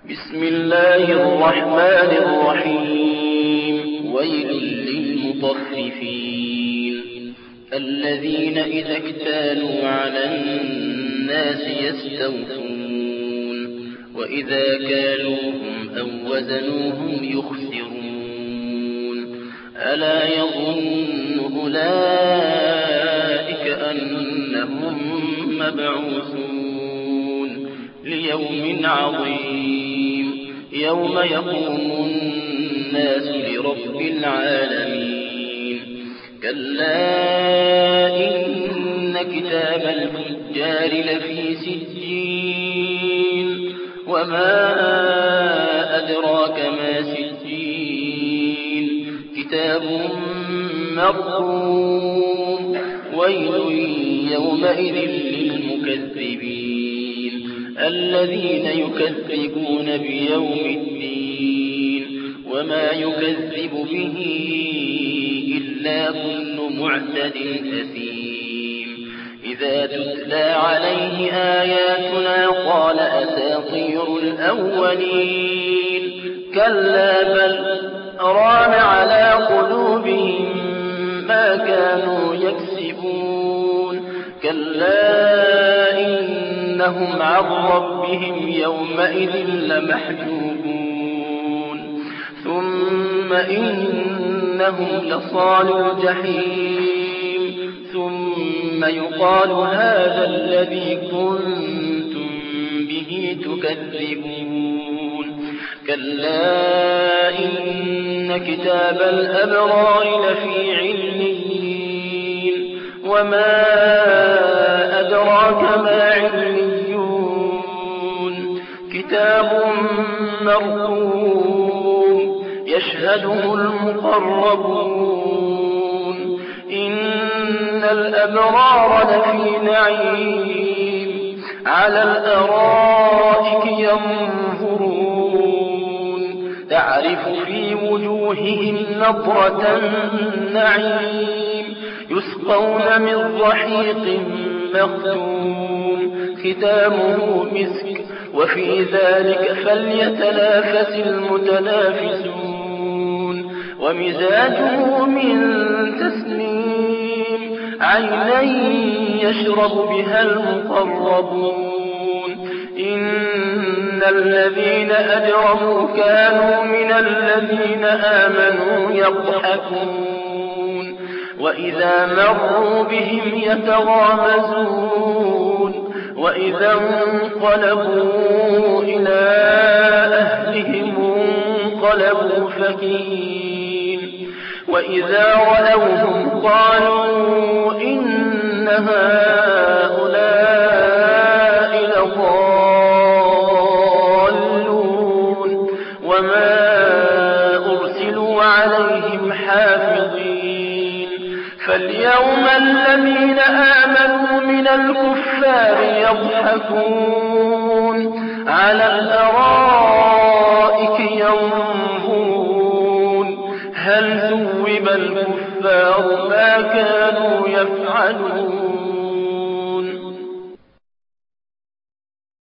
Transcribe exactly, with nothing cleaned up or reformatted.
بسم الله الرحمن الرحيم ويل للمطففين الذين إذا اكتالوا على الناس يستوفون وإذا كالوهم أو وزنوهم يخسرون ألا يظن أولئك أنهم مبعوثون ليوم عظيم يوم يقوم الناس لرب العالمين كلا إن كتاب الفجار لفي سجين وما أدراك ما سجين كتاب مرقوم ويل يومئذ للمكذبين الذين يكذبون بيوم الدين وما يكذب به إلا كل معتد أثيم إذا تتلى عليه آياتنا قال أساطير الأولين كلا بل ران على قلوبهم ما كانوا يكسبون كلا إنهم عن ربهم يومئذ لمحجوبون ثم إنهم لصالوا الجحيم ثم يقال هذا الذي كنتم به تكذبون كلا إن كتاب الأبرار لفي عليين وما أدراك ما عليون كتاب مرقوم يشهده المقربون إن الأبرار لفي نعيم على الأرائك ينظرون تعرف في وجوههم نضرة النعيم يسقون من رحيق مختوم ختامه مسك وفي ذلك فليتنافس المتنافسون ومزاجه من تسنيم عينا يشرب بها المقربون إن الذين أجرموا كانوا من الذين آمنوا يضحكون وإذا مروا بهم يتغامزون وإذا انقلبوا إلى أهلهم انقلبوا فكين وإذا رأوهم قالوا إن هؤلاء لضالون وما أرسلوا عليهم حافظين فاليوم الذين آمنوا من الكفار يضحكون على الأرائك ينظرون هل ثوب الكفار ما كانوا يفعلون